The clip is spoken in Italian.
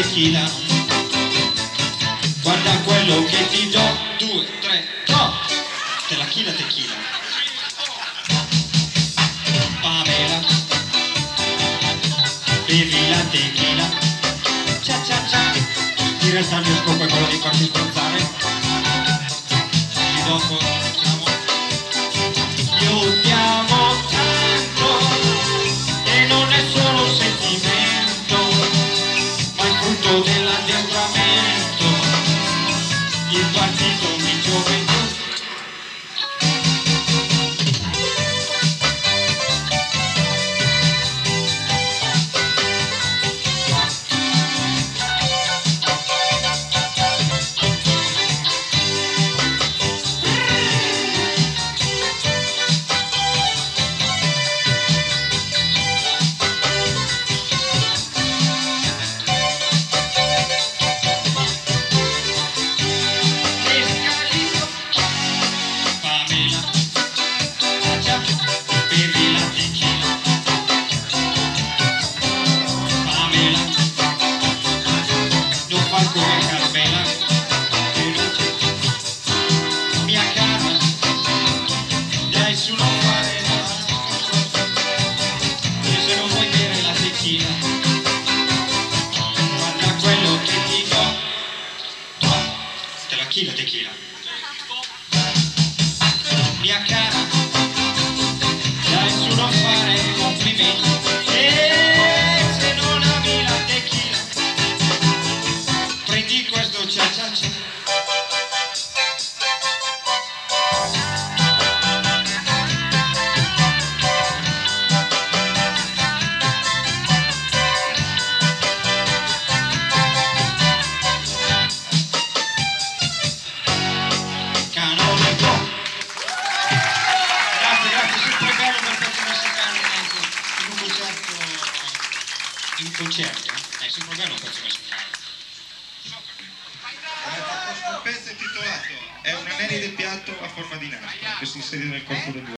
tequila, guarda quello che ti do, 2, 3, go! Tequila, tequila. Pamela, bevi la tequila, cia cia cia. In realtà il mio scopo è quello di farti sbronzare. E dopo diciamo, io ti amo tanto e non è solo un sentimento, ma il frutto dell'addestramento, il partito di gioventù. Mia cara, dai su non fare e se non vuoi bere la tequila, guarda quello che ti do, tequila, tequila. Mia cara, dai su non fare complimenti e se non ami la tequila, prendi questo cia cia cia. In un concerto è sempre bello un pezzo musicale. Il prossimo pezzo è intitolato È un anello del piatto a forma di nastro che si inserisce nel corpo dell'uomo.